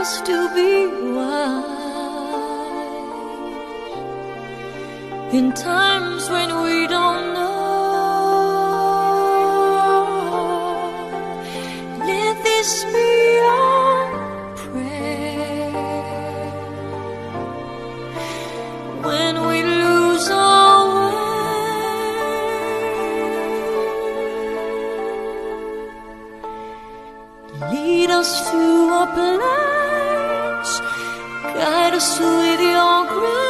us to be wise in times when we don't know. Let this be our prayer when we lose our way. Lead us to a place, guide us with your grace.